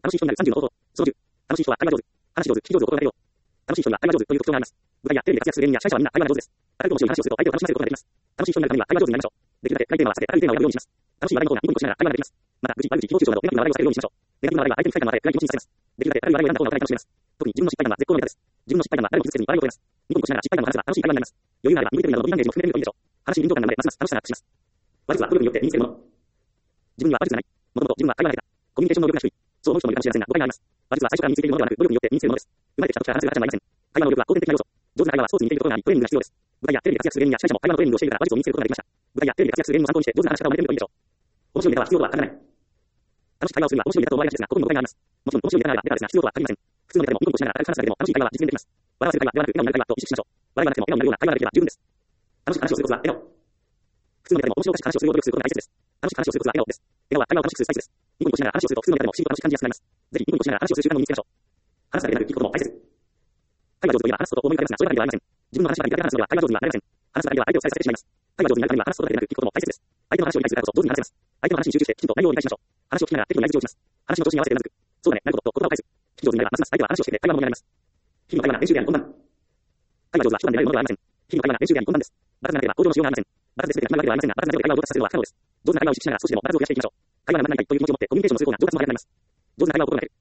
楽しい人になる30の方法。その10。楽しい人は会話上手。話し上手、聞き上手を心がけよう。楽しい人には会話上手という特徴があります。部下やテレビで活躍する芸人や司会者はみんな会話が上手です。明るく面白い話をすると相手を楽しませることができます。楽しい人になるためには会話上手になりましょう。できるだけ暗いテーマは避けて明るいテーマを選ぶようにします。楽しい話題のコーナーニコニコしながら会話ができます。また、愚痴、悪口、誹謗中傷などネガティブな話題を避けるようにしましょう。ネガティブな話題は相手に不快感を与え暗い気持ちにさせます。できるだけ明るい話題を選んだ方がお互い楽しめます。特に自分の失敗談は絶好のネタです。自分の失敗談は誰も傷つけずに笑いを取れます。ニコニコしながら失敗談を話せば楽しい会話になります。余裕があれば身振り手振りなどのボディランゲージも含めてみるといいでしょう。話に臨場感が生まれますます楽しさがアップします。話術は努力によって身につけるもの。自分には話術がない。もともと自分は会話が下手。コミュニケーション能力が低い。そう思う人もいるかもしれませんが誤解があります。話術は最初から身についているものではなく努力によって身につけるものです。生まれてきた時から話せる話者はいません。会話能力は後天的な要素。上手な会話はスポーツに似ているところがありトレーニングが必要です。部下やテレビで活躍する芸人や司会者も会話のトレーニングをしているから話術を身につけることができました。部下やテレビで活躍する芸人を参考にして上手な話し方を真似てみるといいでしょう。面白いネタは必要とは限らない。楽しく会話をするには面白いネタと思われがちですが、ここにも誤解があります。もちろん面白いネタならベタですが必要とは限りません。普通のネタでもニコニコしながら軽く話すだけでも楽しい会話は実現できます。笑わせる会話ではなく笑顔になる会話と意識しましょう。笑いがなくても笑顔になるような会話ができれば十分です。楽しく話をするコツは笑顔。普通のネタでも面白おかしく話をするよう努力することが大切です。楽しく話をするコツは笑顔です。笑顔は会話を楽しくする最中です。ニコニコしながら話をすると普通のネタでも不思議と楽しく感じやすくなります。ぜひニコニコしながら話をする習慣を身につけましょう。話すだけでなく聞くことも大切。会話上手といえば話すことを思い浮かべますが、そういうわけではありません。自分の話ばかりだけ話すのでは会話上手にはなりません。話すだけでは相手を伝えさせてしまいます。会話上手になるためには話すことだけでなく聞くことも大切です。相手の話を理解するからこそ上手に話せます。相手の話に集中してきちんと内容を理解しましょう。話を聞きながら適度に相槌を打ちます。話の調子に合わせてうなずく。そうだね、なることと言葉を返す。聞き上手になればますます相手は話をしてくれて会話のものになります。日々の会話が練習であり本番。会話上手は手段で得られるものではありません。日々の会話が練習であり本番です。バラがなければ工場の使用がありません。バラで全てが決まるわけではありませんが、バラで会話を上手させるのは不可能です。上手な会話を意識しながら少しでもバラを増やしていきましょう。会話がままならないという気持ちを持ってコミュニケーションをする方が上手なつもりがなります。上手な会話を心がける。